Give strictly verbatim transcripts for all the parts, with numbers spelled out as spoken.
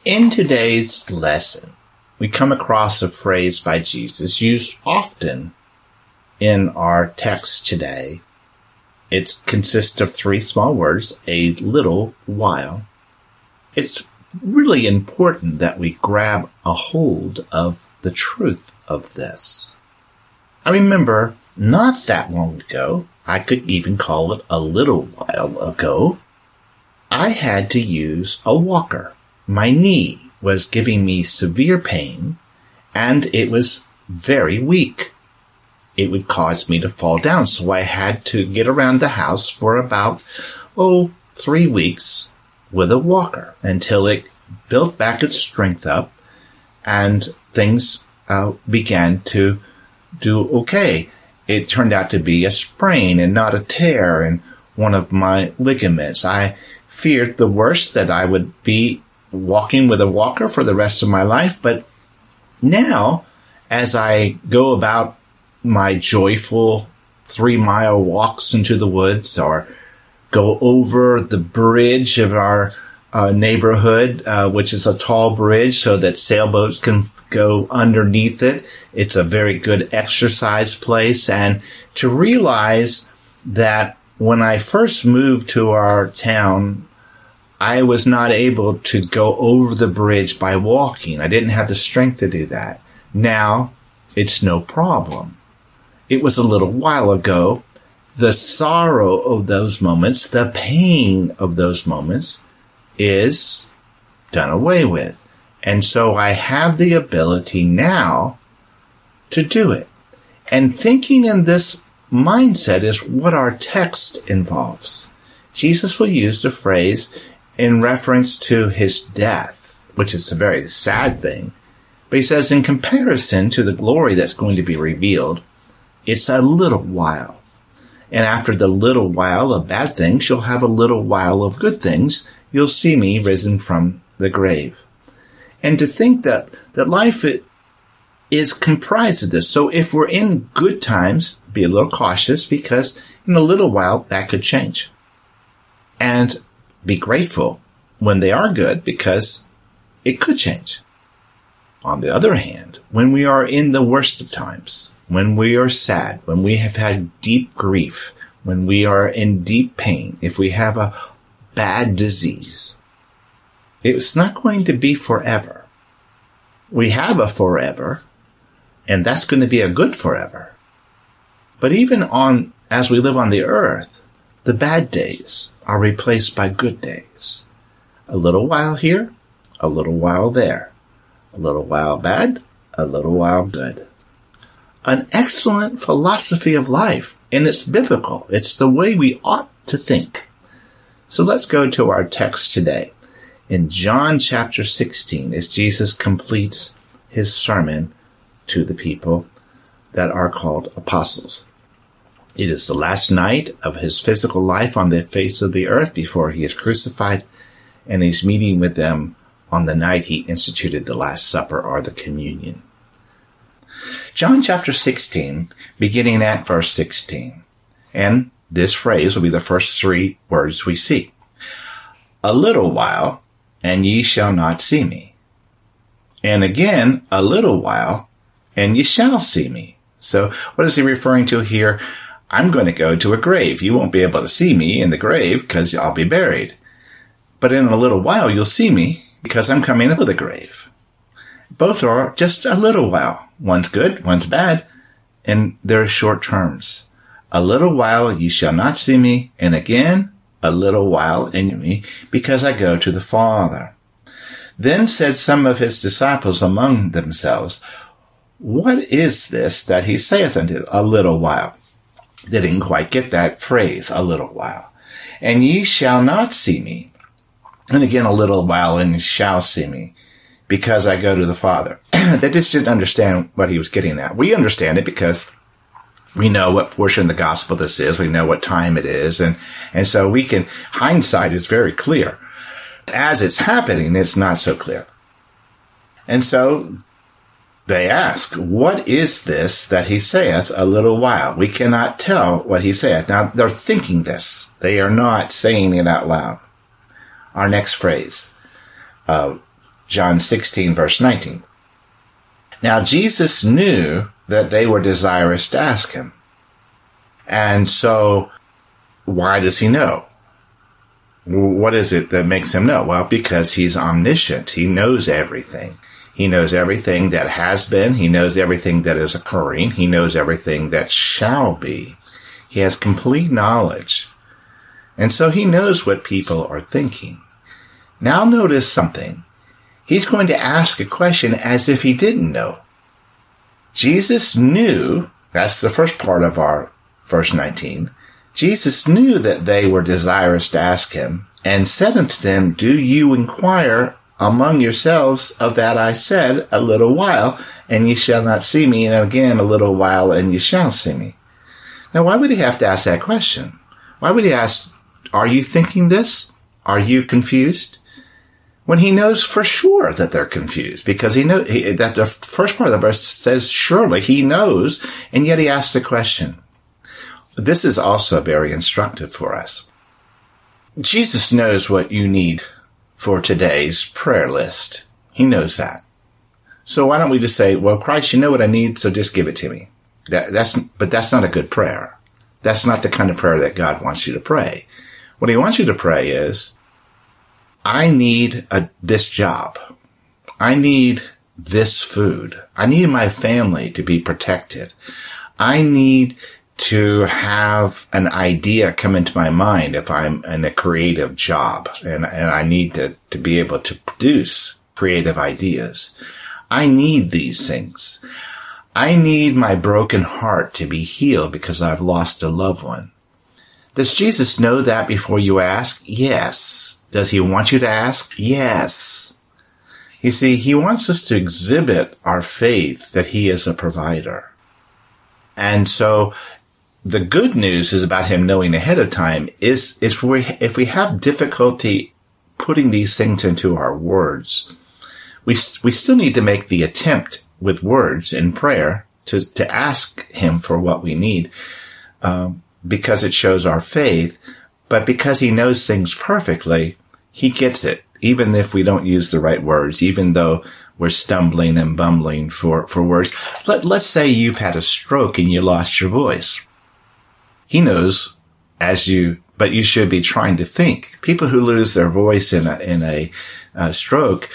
In today's lesson, we come across a phrase by Jesus used often in our text today. It consists of three small words, a little while. It's really important that we grab a hold of the truth of this. I remember not that long ago, I could even call it a little while ago, I had to use a walker. My knee was giving me severe pain, and it was very weak. It would cause me to fall down, so I had to get around the house for about, oh, three weeks with a walker until it built back its strength up and things uh, began to do okay. It turned out to be a sprain and not a tear in one of my ligaments. I feared the worst, that I would be walking with a walker for the rest of my life. But now, as I go about my joyful three-mile walks into the woods or go over the bridge of our uh, neighborhood, uh, which is a tall bridge so that sailboats can go underneath it. It's a very good exercise place. And to realize that when I first moved to our town, I was not able to go over the bridge by walking. I didn't have the strength to do that. Now, it's no problem. It was a little while ago. The sorrow of those moments, the pain of those moments is done away with. And so I have the ability now to do it. And thinking in this mindset is what our text involves. Jesus will use the phrase in reference to his death, which is a very sad thing. But he says, in comparison to the glory that's going to be revealed, it's a little while. And after the little while of bad things, you'll have a little while of good things. You'll see me risen from the grave. And to think that, that life is comprised of this. So if we're in good times, be a little cautious, because in a little while that could change. And be grateful when they are good, because it could change. On the other hand, when we are in the worst of times, when we are sad, when we have had deep grief, when we are in deep pain, if we have a bad disease, it's not going to be forever. We have a forever, and that's going to be a good forever. But even on, as we live on the earth, the bad days are replaced by good days. A little while here, a little while there. A little while bad, a little while good. An excellent philosophy of life, and it's biblical. It's the way we ought to think. So let's go to our text today. In John chapter sixteen, as Jesus completes his sermon to the people that are called apostles. It is the last night of his physical life on the face of the earth before he is crucified, and he's meeting with them on the night he instituted the Last Supper, or the communion. John chapter sixteen, beginning at verse sixteen. And this phrase will be the first three words we see. A little while, and ye shall not see me. And again, a little while, and ye shall see me. So what is he referring to here? I'm going to go to a grave. You won't be able to see me in the grave because I'll be buried. But in a little while, you'll see me because I'm coming into the grave. Both are just a little while. One's good, one's bad, and they're short terms. A little while you shall not see me, and again a little while in me, because I go to the Father. Then said some of his disciples among themselves, What is this that he saith unto a little while? They didn't quite get that phrase, a little while. And ye shall not see me. And again, a little while, and ye shall see me, because I go to the Father. They just didn't understand what he was getting at. We understand it because we know what portion of the gospel this is. We know what time it is. And, and so we can, hindsight is very clear. As it's happening, it's not so clear. And so they ask, what is this that he saith a little while? We cannot tell what he saith. Now, they're thinking this. They are not saying it out loud. Our next phrase, uh, John sixteen, verse nineteen. Now, Jesus knew that they were desirous to ask him. And so, why does he know? What is it that makes him know? Well, because he's omniscient. He knows everything. He knows everything that has been. He knows everything that is occurring. He knows everything that shall be. He has complete knowledge. And so he knows what people are thinking. Now notice something. He's going to ask a question as if he didn't know. Jesus knew, that's the first part of our verse nineteen, Jesus knew that they were desirous to ask him, and said unto them, Do you inquire among yourselves of that I said, a little while, and ye shall not see me, and again a little while, and ye shall see me? Now, why would he have to ask that question? Why would he ask, Are you thinking this? Are you confused? When he knows for sure that they're confused, because he knows that the first part of the verse says, surely he knows, and yet he asks the question. This is also very instructive for us. Jesus knows what you need for today's prayer list. He knows that. So why don't we just say, well, Christ, you know what I need, so just give it to me. That, that's, but that's not a good prayer. That's not the kind of prayer that God wants you to pray. What he wants you to pray is, I need a, this job. I need this food. I need my family to be protected. I need to have an idea come into my mind if I'm in a creative job, and, and I need to, to be able to produce creative ideas. I need these things. I need my broken heart to be healed because I've lost a loved one. Does Jesus know that before you ask? Yes. Does he want you to ask? Yes. You see, he wants us to exhibit our faith that he is a provider. And so the good news is about him knowing ahead of time is, is if we, if we have difficulty putting these things into our words, we, we still need to make the attempt with words in prayer to, to ask him for what we need, um, because it shows our faith. But because he knows things perfectly, he gets it, even if we don't use the right words, even though we're stumbling and bumbling for, for words. Let, let's say you've had a stroke and you lost your voice. He knows as you, but you should be trying to think. People who lose their voice in a, in a, a stroke,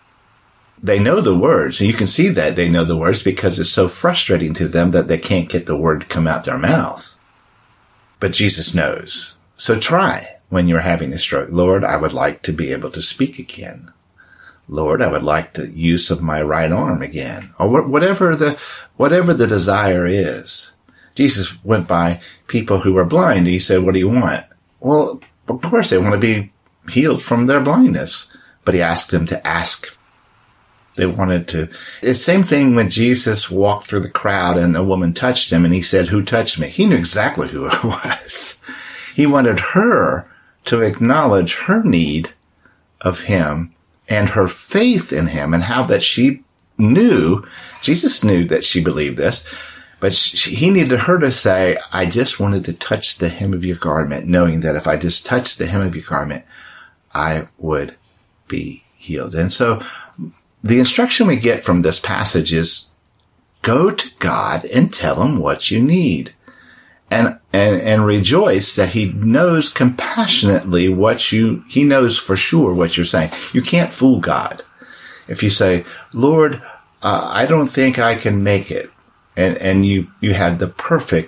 they know the words, and you can see that they know the words because it's so frustrating to them that they can't get the word to come out their mouth. But Jesus knows. So try. When you're having a stroke, Lord, I would like to be able to speak again. Lord, I would like the use of my right arm again, or whatever the whatever the desire is. Jesus went by people who were blind, and he said, "What do you want?" Well, of course they want to be healed from their blindness, but he asked them to ask. They wanted to. It's the same thing when Jesus walked through the crowd and a woman touched him, and he said, "Who touched me?" He knew exactly who it was. He wanted her to acknowledge her need of him and her faith in him, and how that she knew, Jesus knew that she believed this, but she, he needed her to say, I just wanted to touch the hem of your garment, knowing that if I just touched the hem of your garment, I would be healed. And so the instruction we get from this passage is, go to God and tell him what you need. And, and, and rejoice that he knows compassionately what you, he knows for sure what you're saying. You can't fool God. If you say, Lord, uh, I don't think I can make it. And, and you, you have the perfect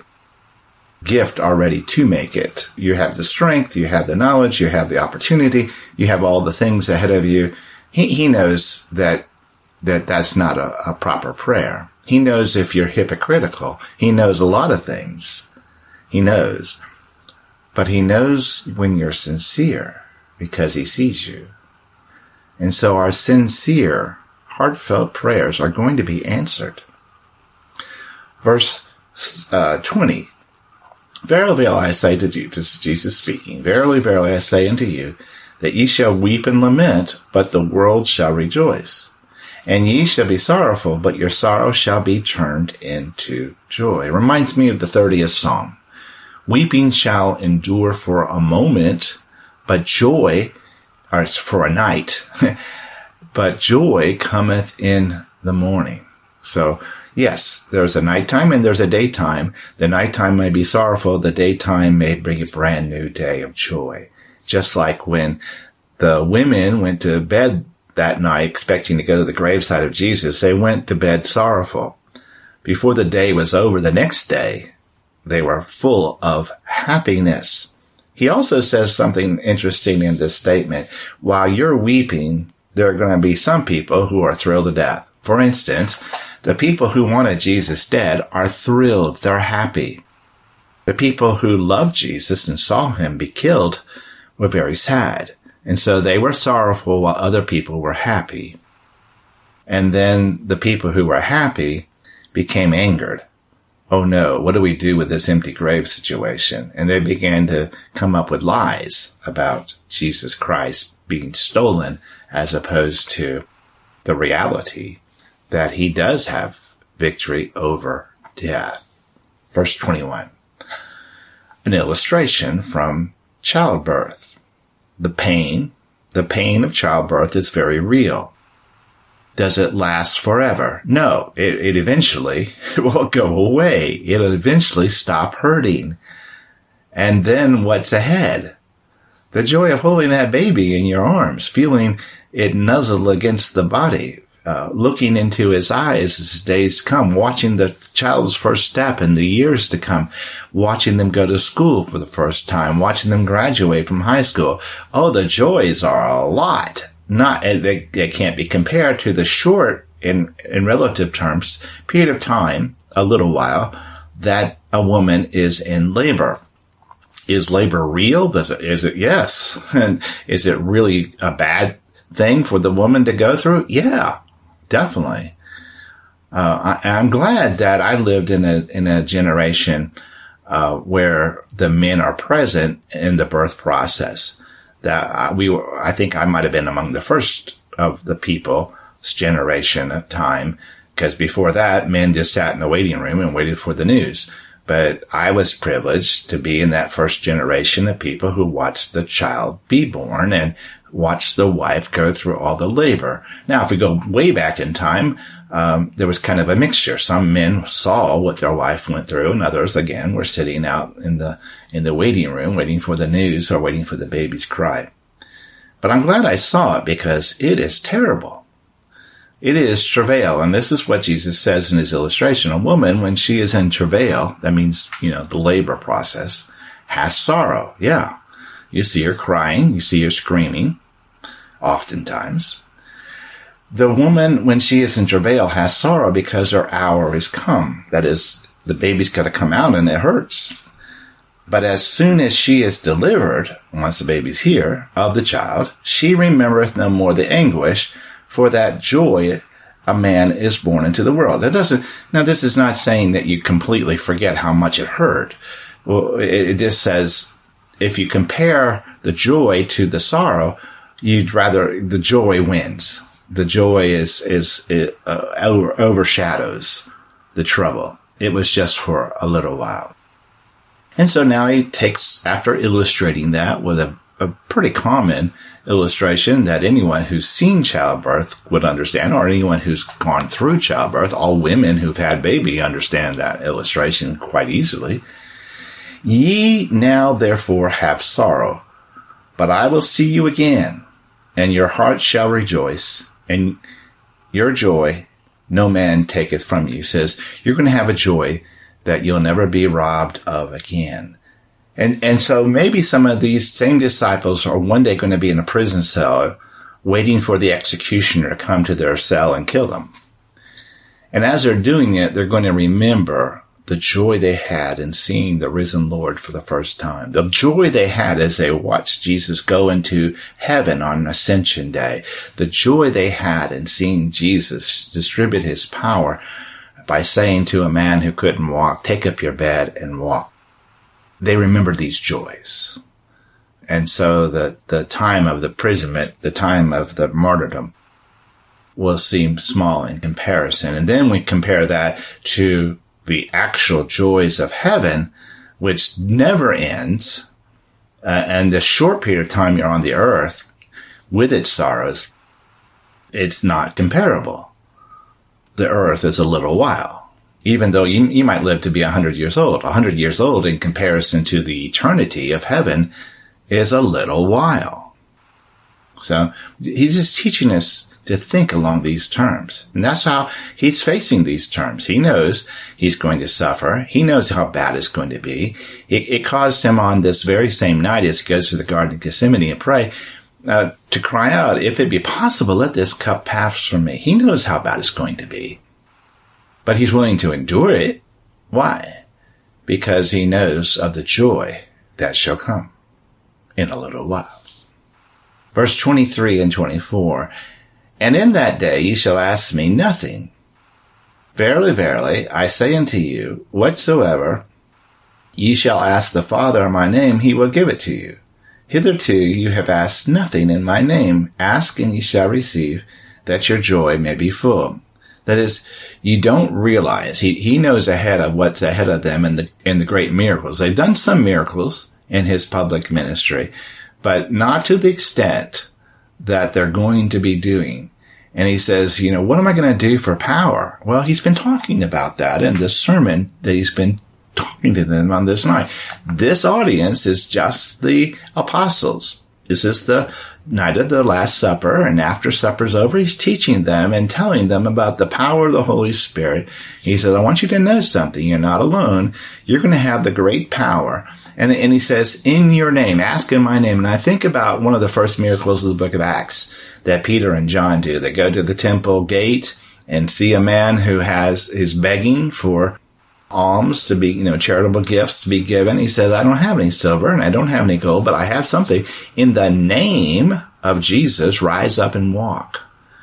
gift already to make it. You have the strength, you have the knowledge, you have the opportunity, you have all the things ahead of you. He, he knows that, that that's not a, a proper prayer. He knows if you're hypocritical. He knows a lot of things. He knows, but he knows when you're sincere because he sees you. And so our sincere, heartfelt prayers are going to be answered. Verse uh, twenty, Verily, verily, I say to you, this is Jesus speaking, Verily, verily, I say unto you, that ye shall weep and lament, but the world shall rejoice. And ye shall be sorrowful, but your sorrow shall be turned into joy. It reminds me of the thirtieth Psalm. Weeping shall endure for a moment, but joy, or for a night, but joy cometh in the morning. So, yes, there's a nighttime and there's a daytime. The nighttime may be sorrowful. The daytime may bring a brand new day of joy. Just like when the women went to bed that night expecting to go to the graveside of Jesus, they went to bed sorrowful. Before the day was over, the next day, they were full of happiness. He also says something interesting in this statement. While you're weeping, there are going to be some people who are thrilled to death. For instance, the people who wanted Jesus dead are thrilled. They're happy. The people who loved Jesus and saw him be killed were very sad. And so they were sorrowful while other people were happy. And then the people who were happy became angered. Oh no, what do we do with this empty grave situation? And they began to come up with lies about Jesus Christ being stolen as opposed to the reality that he does have victory over death. Verse twenty-one, an illustration from childbirth. The pain, the pain of childbirth is very real. Does it last forever? No, it, it eventually will go away. It'll eventually stop hurting. And then what's ahead? The joy of holding that baby in your arms, feeling it nuzzle against the body, uh, looking into his eyes as days come, watching the child's first step in the years to come, watching them go to school for the first time, watching them graduate from high school. Oh, the joys are a lot. Not, they, they can't be compared to the short, in, in relative terms, period of time, a little while, that a woman is in labor. Is labor real? Does it, is it? Yes. And is it really a bad thing for the woman to go through? Yeah, definitely. Uh, I, I'm glad that I lived in a, in a generation, uh, where the men are present in the birth process. That we were, I think I might have been among the first of the people's generation of time, because before that, men just sat in the waiting room and waited for the news. But I was privileged to be in that first generation of people who watched the child be born and watched the wife go through all the labor. Now, if we go way back in time, um, there was kind of a mixture. Some men saw what their wife went through, and others, again, were sitting out in the in the waiting room waiting for the news or waiting for the baby's cry. But I'm glad I saw it because it is terrible. It is travail, and this is what Jesus says in his illustration. A woman, when she is in travail, that means, you know, the labor process, has sorrow. Yeah. You see her crying. You see her screaming, oftentimes. The woman, when she is in travail, has sorrow because her hour is come. That is, the baby's got to come out and it hurts. But as soon as she is delivered, once the baby's here, of the child, she remembereth no more the anguish, for that joy a man is born into the world. That doesn't, now this is not saying that you completely forget how much it hurt. Well, it, it just says, if you compare the joy to the sorrow, you'd rather, the joy wins. The joy is, is, it, uh, over, overshadows the trouble. It was just for a little while. And so now he takes, after illustrating that with a, a pretty common illustration that anyone who's seen childbirth would understand, or anyone who's gone through childbirth, all women who've had baby understand that illustration quite easily. Ye now therefore have sorrow, but I will see you again, and your heart shall rejoice, and your joy no man taketh from you. He says, you're going to have a joy that you'll never be robbed of again. And and so maybe some of these same disciples are one day going to be in a prison cell waiting for the executioner to come to their cell and kill them. And as they're doing it, they're going to remember the joy they had in seeing the risen Lord for the first time. The joy they had as they watched Jesus go into heaven on Ascension Day. The joy they had in seeing Jesus distribute his power by saying to a man who couldn't walk, take up your bed and walk. They remember these joys. And so the, the time of the imprisonment, the time of the martyrdom, will seem small in comparison. And then we compare that to the actual joys of heaven, which never ends, uh, and the short period of time you're on the earth with its sorrows, it's not comparable. The earth is a little while. Even though you, you might live to be one hundred years old. one hundred years old in comparison to the eternity of heaven is a little while. So he's just teaching us to think along these terms. And that's how he's facing these terms. He knows he's going to suffer. He knows how bad it's going to be. It, it caused him on this very same night as he goes to the Garden of Gethsemane and pray, uh, to cry out, if it be possible, let this cup pass from me. He knows how bad it's going to be. But he's willing to endure it. Why? Because he knows of the joy that shall come in a little while. Verse twenty-three and twenty-four, and in that day ye shall ask me nothing. Verily, verily, I say unto you, whatsoever ye shall ask the Father in my name, he will give it to you. Hitherto you have asked nothing in my name. Ask, and ye shall receive, that your joy may be full. That is, you don't realize, he, he knows ahead of what's ahead of them in the, in the great miracles. They've done some miracles in his public ministry, but not to the extent that they're going to be doing. And he says, you know, what am I going to do for power? Well, he's been talking about that in this sermon that he's been talking to them on this night. This audience is just the apostles. This is the night of the Last Supper, and after supper's over, he's teaching them and telling them about the power of the Holy Spirit. He said, I want you to know something. You're not alone. You're going to have the great power. And, and he says, in your name, ask in my name. And I think about one of the first miracles of the book of Acts that Peter and John do. They go to the temple gate and see a man who has is begging for alms to be, you know, charitable gifts to be given. He says, I don't have any silver and I don't have any gold, but I have something. In the name of Jesus, rise up and walk.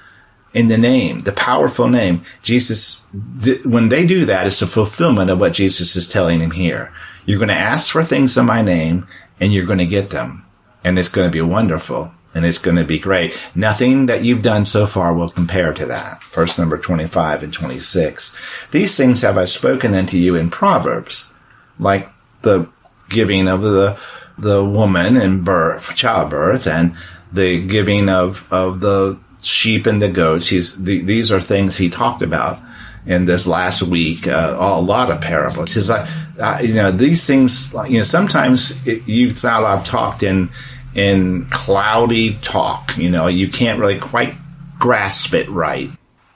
In the name, the powerful name, Jesus, when they do that, it's a fulfillment of what Jesus is telling him here. You're going to ask for things in my name, and you're going to get them. And it's going to be wonderful, and it's going to be great. Nothing that you've done so far will compare to that. Verse number twenty-five and twenty-six. These things have I spoken unto you in Proverbs, like the giving of the the woman in birth, childbirth, and the giving of, of the sheep and the goats. He's, the, these are things he talked about in this last week, uh, a lot of parables. He says, I, I, you know, these things, you know, sometimes it, you thought I've talked in, in cloudy talk, you know, you can't really quite grasp it right.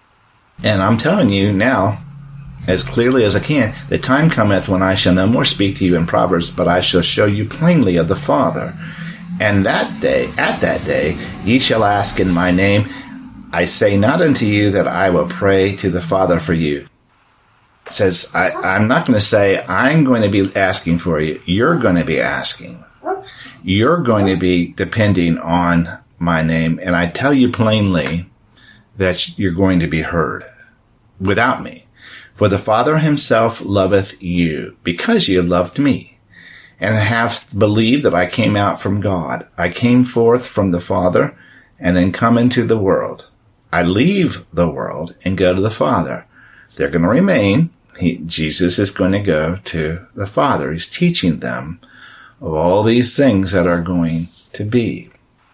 And I'm telling you now, as clearly as I can, the time cometh when I shall no more speak to you in Proverbs, but I shall show you plainly of the Father. And that day, at that day, ye shall ask in my name. I say not unto you that I will pray to the Father for you. It says, I, I'm not going to say, I'm going to be asking for you. You're going to be asking. You're going to be depending on my name. And I tell you plainly that you're going to be heard without me. For the Father himself loveth you, because you loved me, and have believed that I came out from God. I came forth from the Father, and then come into the world. I leave the world and go to the Father. They're going to remain. He, Jesus is going to go to the Father. He's teaching them of all these things that are going to be.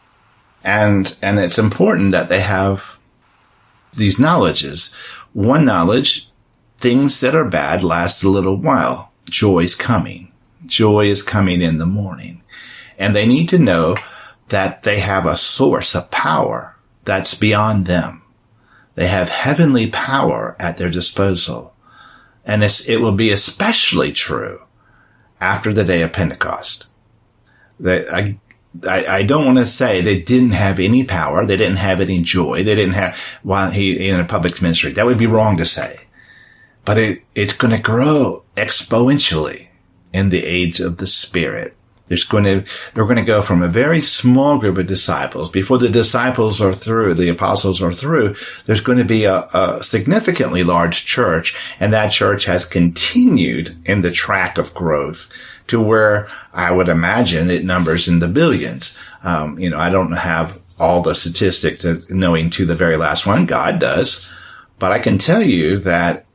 And, and it's important that they have these knowledges. One knowledge, things that are bad last a little while. Joy's coming. Joy is coming in the morning. And they need to know that they have a source of power that's beyond them. They have heavenly power at their disposal. And it's, it will be especially true after the day of Pentecost. They, I, I, I don't want to say they didn't have any power. They didn't have any joy. They didn't have, while he, in a public ministry. That would be wrong to say. But it, it's going to grow exponentially in the age of the Spirit. There's going to, they're going to go from a very small group of disciples. Before the disciples are through, the apostles are through, there's going to be a, a significantly large church, and that church has continued in the track of growth to where I would imagine it numbers in the billions. Um, you know, I don't have all the statistics of knowing to the very last one. God does. But I can tell you that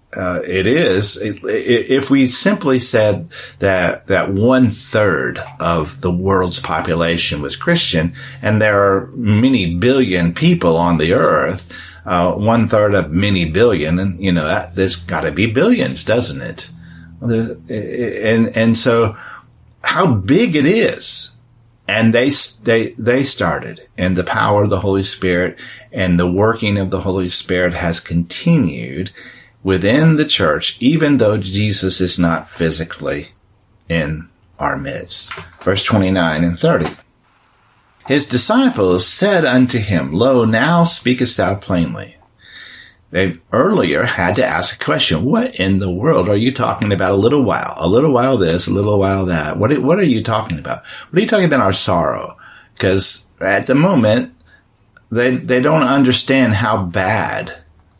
uh, it is, it, it, if we simply said that, that one third of the world's population was Christian, and there are many billion people on the earth, uh, one third of many billion, and, you know, that, there's gotta be billions, doesn't it? And, and so how big it is. And they, they, they started, and the power of the Holy Spirit and the working of the Holy Spirit has continued within the church, even though Jesus is not physically in our midst. Verse twenty-nine and thirty. His disciples said unto him, Lo, now speakest thou plainly. They earlier had to ask a question. What in the world are you talking about? A little while, a little while this, a little while that. What, what are you talking about? What are you talking about our sorrow? Because at the moment, they, they don't understand how bad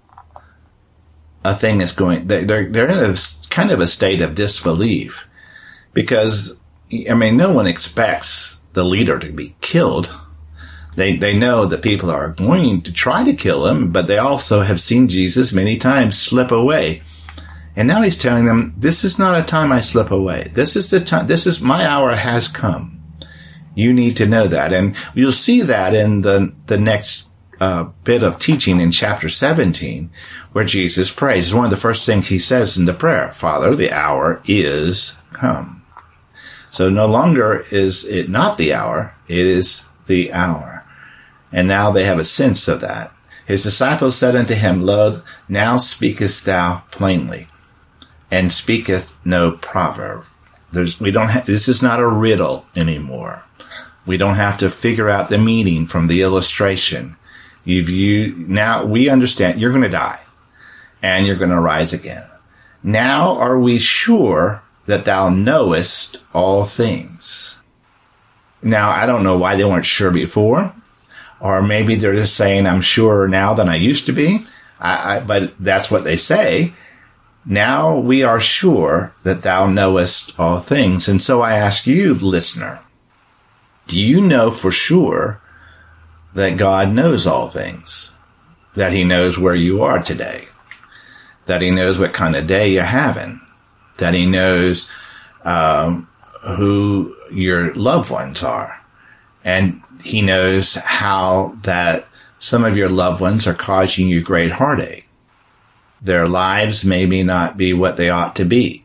a thing is going. They're, they're in a kind of a state of disbelief because, I mean, no one expects the leader to be killed. They they know that people are going to try to kill him, but they also have seen Jesus many times slip away. And now he's telling them, this is not a time I slip away. This is the time, this is, my hour has come. You need to know that. And you'll see that in the, the next uh, bit of teaching in chapter seventeen, where Jesus prays. It's one of the first things he says in the prayer, Father, the hour is come. So no longer is it not the hour, it is the hour. And now they have a sense of that. His disciples said unto him, Lo, now speakest thou plainly, and speaketh no proverb. There's, we don't ha- this is not a riddle anymore. We don't have to figure out the meaning from the illustration. You've, you, now we understand you're going to die, and you're going to rise again. Now are we sure that thou knowest all things? Now, I don't know why they weren't sure before. Or maybe they're just saying, I'm surer now than I used to be. I, I, but that's what they say. Now we are sure that thou knowest all things. And so I ask you, listener, do you know for sure that God knows all things? That he knows where you are today? That he knows what kind of day you're having? That he knows um, who your loved ones are? And he knows how that some of your loved ones are causing you great heartache. Their lives maybe not be what they ought to be.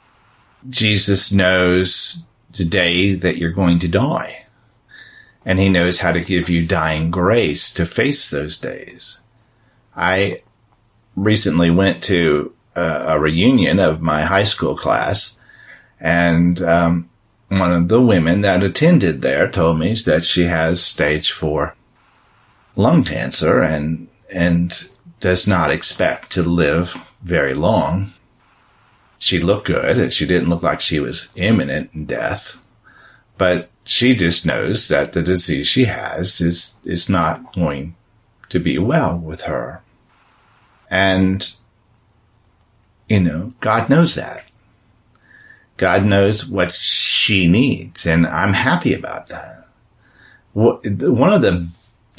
Jesus knows today that you're going to die. And he knows how to give you dying grace to face those days. I recently went to a, a reunion of my high school class, and um one of the women that attended there told me that she has stage four lung cancer and and does not expect to live very long. She looked good. She didn't look like she was imminent in death. But she just knows that the disease she has is, is not going to be well with her. And, you know, God knows that. God knows what she needs, and I'm happy about that. One of the,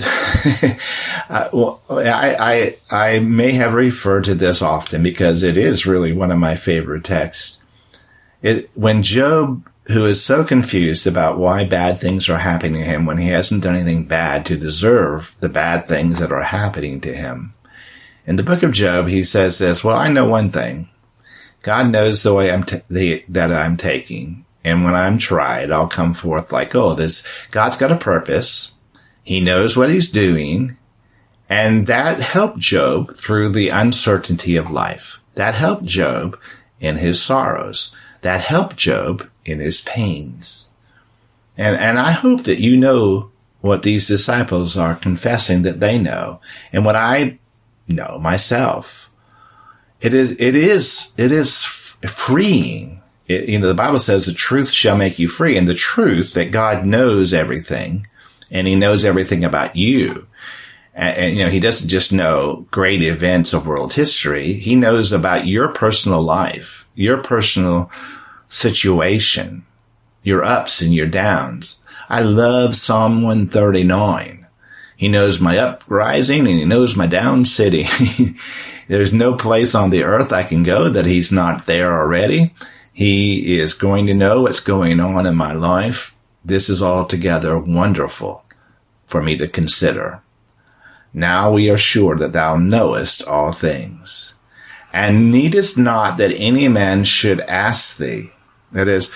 uh, well, I, I, I may have referred to this often because it is really one of my favorite texts. It, when Job, who is so confused about why bad things are happening to him when he hasn't done anything bad to deserve the bad things that are happening to him. In the book of Job, he says this, well, I know one thing. God knows the way I'm t- the, that I'm taking, and when I'm tried, I'll come forth like gold. This, God's got a purpose. He knows what he's doing, and that helped Job through the uncertainty of life. That helped Job in his sorrows. That helped Job in his pains. And, and I hope that you know what these disciples are confessing that they know, and what I know myself. It is, it is, it is freeing. It, you know, the Bible says the truth shall make you free, and the truth that God knows everything, and he knows everything about you. And, and, you know, he doesn't just know great events of world history. He knows about your personal life, your personal situation, your ups and your downs. I love Psalm one thirty-nine. He knows my uprising and he knows my down sitting. There's no place on the earth I can go that he's not there already. He is going to know what's going on in my life. This is altogether wonderful for me to consider. Now we are sure that thou knowest all things, and needest not that any man should ask thee. That is,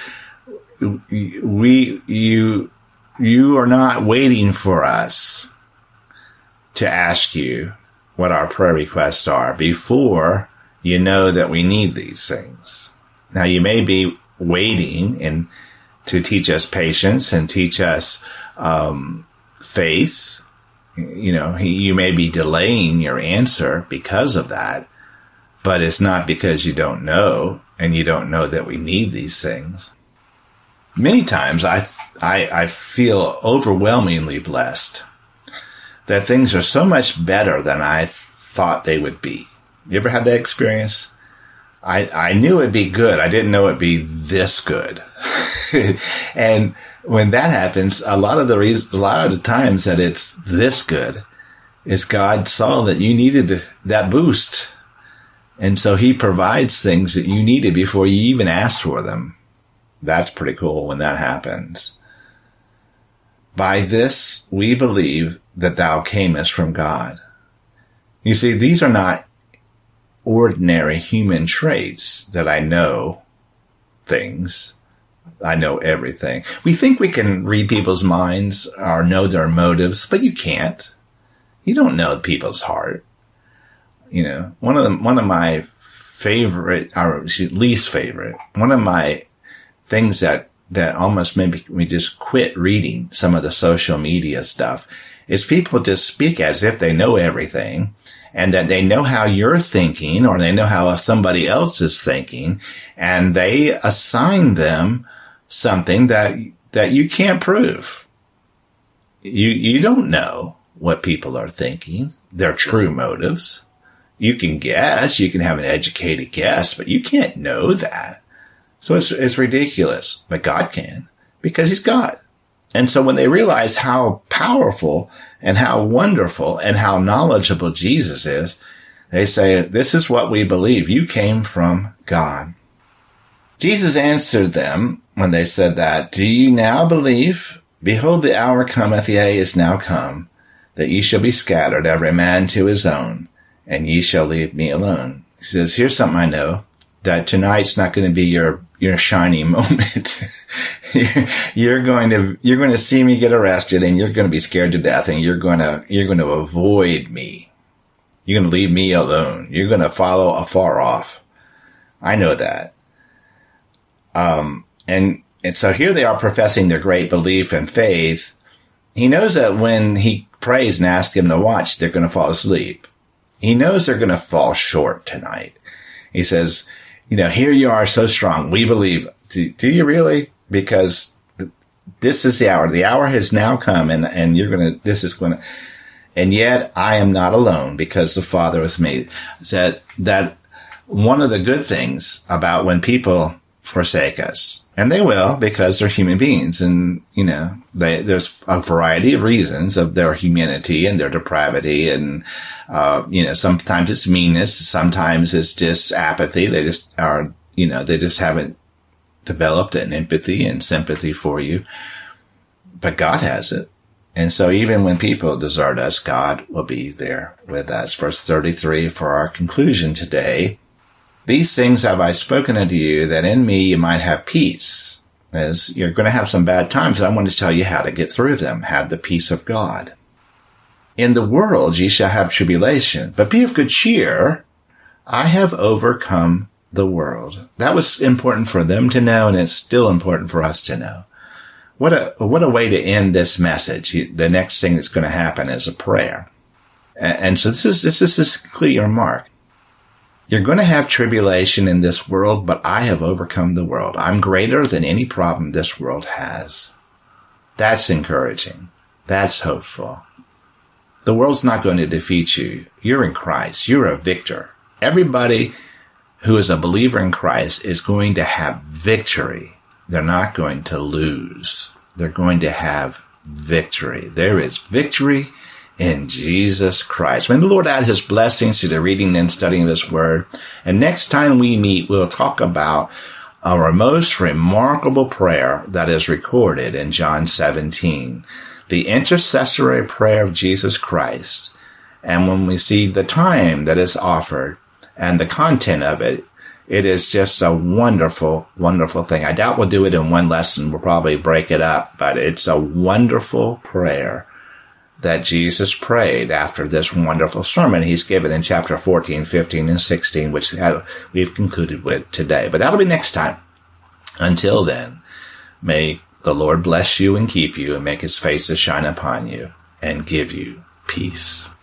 we, you, you are not waiting for us to ask you what our prayer requests are before you know that we need these things. Now, you may be waiting and to teach us patience and teach us um, faith. You know, you may be delaying your answer because of that, but it's not because you don't know and you don't know that we need these things. Many times I, I, I feel overwhelmingly blessed that things are so much better than I thought they would be. You ever had that experience? I, I knew it'd be good. I didn't know it'd be this good. And when that happens, a lot of the reason, a lot of the times that it's this good is God saw that you needed that boost. And so he provides things that you needed before you even asked for them. That's pretty cool when that happens. By this we believe that thou camest from God. You see, these are not ordinary human traits that I know things. I know everything. We think we can read people's minds or know their motives, but you can't. You don't know people's heart. You know, one of the, one of my favorite, or least favorite, one of my things that, that almost made me just quit reading some of the social media stuff is people just speak as if they know everything and that they know how you're thinking or they know how somebody else is thinking, and they assign them something that that you can't prove. You you don't know what people are thinking, their true motives. You can guess, you can have an educated guess, but you can't know that. So it's it's ridiculous, but God can, because he's God. And so when they realize how powerful and how wonderful and how knowledgeable Jesus is, they say, this is what we believe. You came from God. Jesus answered them when they said that, do you now believe? Behold, the hour cometh, yea, is now come, that ye shall be scattered, every man to his own, and ye shall leave me alone. He says, here's something I know, that tonight's not going to be your your shining moment. you're, you're going to you're going to see me get arrested, and you're going to be scared to death, and you're going to you're going to avoid me. You're going to leave me alone. You're going to follow afar off. I know that. Um, and and so here they are professing their great belief and faith. He knows that when he prays and asks them to watch, they're going to fall asleep. He knows they're going to fall short tonight. He says, you know, here you are so strong. We believe. Do, do you really? Because th- this is the hour. The hour has now come, and, and you're going to, this is going to, and yet I am not alone because the Father with me. That, that one of the good things about when people forsake us, and they will because they're human beings, and, you know, they, there's a variety of reasons of their humanity and their depravity, and, uh, you know, sometimes it's meanness, sometimes it's just apathy. They just are, you know, they just haven't developed an empathy and sympathy for you. But God has it. And so even when people desert us, God will be there with us. Verse thirty-three for our conclusion today. These things have I spoken unto you, that in me you might have peace. As you're going to have some bad times, and I want to tell you how to get through them. Have the peace of God. In the world ye shall have tribulation, but be of good cheer. I have overcome the world. That was important for them to know, and it's still important for us to know. What a what a way to end this message. The next thing that's going to happen is a prayer. And so this is this is this clear remark. You're going to have tribulation in this world, but I have overcome the world. I'm greater than any problem this world has. That's encouraging. That's hopeful. The world's not going to defeat you. You're in Christ. You're a victor. Everybody who is a believer in Christ is going to have victory. They're not going to lose. They're going to have victory. There is victory in Jesus Christ. May the Lord add his blessings to the reading and studying of his word. And next time we meet, we'll talk about our most remarkable prayer that is recorded in John seventeen, the intercessory prayer of Jesus Christ. And when we see the time that is offered and the content of it, it is just a wonderful, wonderful thing. I doubt we'll do it in one lesson. We'll probably break it up, but it's a wonderful prayer that Jesus prayed after this wonderful sermon he's given in chapter fourteen, fifteen, and sixteen, which we've concluded with today. But that'll be next time. Until then, may the Lord bless you and keep you and make his face to shine upon you and give you peace.